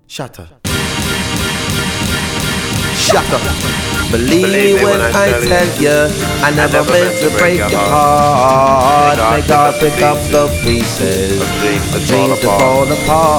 Shut up. Shut up. Believe me when I tell you, I never meant to break your heart. May God pick up the pieces of dreams to fall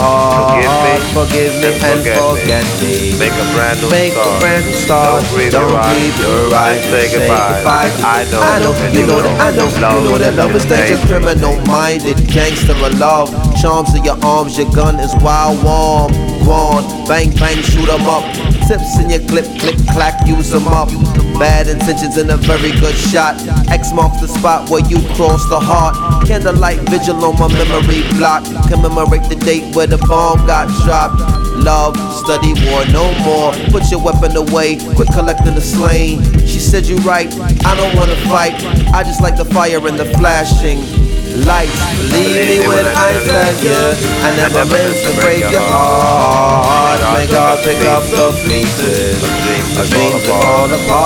apart. Forgive me and forget me. Make a brand new start. Don't grieve your right. Say goodbye. I know, you know that love is dangerous. Criminal-minded, gangster of love. Charms in your arms, your gun is wild warm. Gone, bang bang, shoot 'em up. Tips in your clip, click clack, use 'em up. Bad intentions and a very good shot. X marks the spot where you cross the heart. Candlelight vigil on my memory block. Commemorate the date where the bomb got dropped. Love, study war, no more. Put your weapon away, quit collecting the slain. She said you right, I don't wanna fight. I just like the fire and the flashing lights. Believe me when I tell you, I never meant to break your heart. May God pick up the pieces of dreams to fall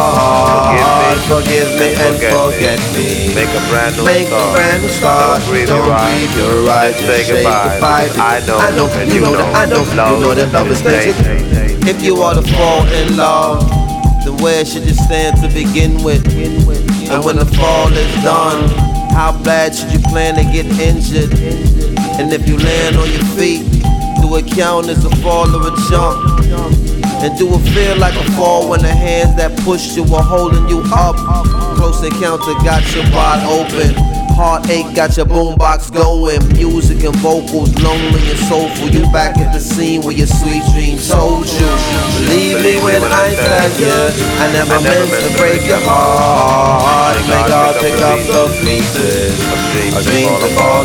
apart. Forgive me and forget me. Make a brand new start. Don't grieve your right. Say goodbye. I know, you know that love is dangerous. If you are to fall in love, then where should you stand to begin with? And when the fall is done, how bad should you plan to get injured? And if you land on your feet, do it count as a fall or a jump? And do it feel like a fall when the hands that pushed you are holding you up? Close encounter got you wide open. Heartache got your boombox going. Music and vocals, lonely and soulful. You back at the scene where your sweet dreams told you. Believe me when I tell you, I never meant to break your heart. May God pick up the pieces of dreams to fall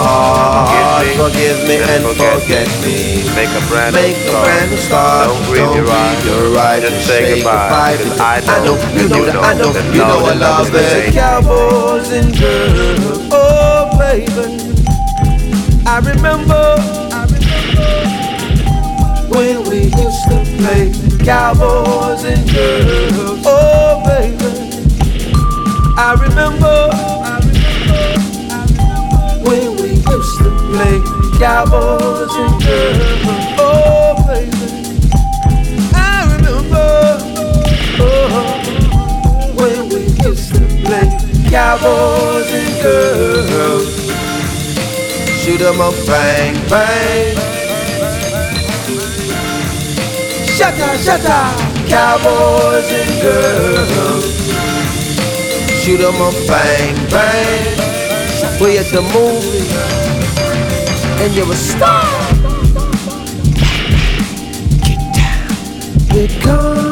apart. Forgive me and forget me. Make a brand new start. Don't grieve your right. Just say goodbye. I know, you know I love it. Cowboys and girls. Oh baby, I remember when we used to play cowboys and girls. Oh baby, I remember when we used to play cowboys and girls. Oh baby, I remember when we used to play cowboys and girls. Shoot 'em up, bang, bang. Shut up, cowboys and girls. Shoot 'em up, bang, bang. We at the movie, and you're a star. Get down, we're gone.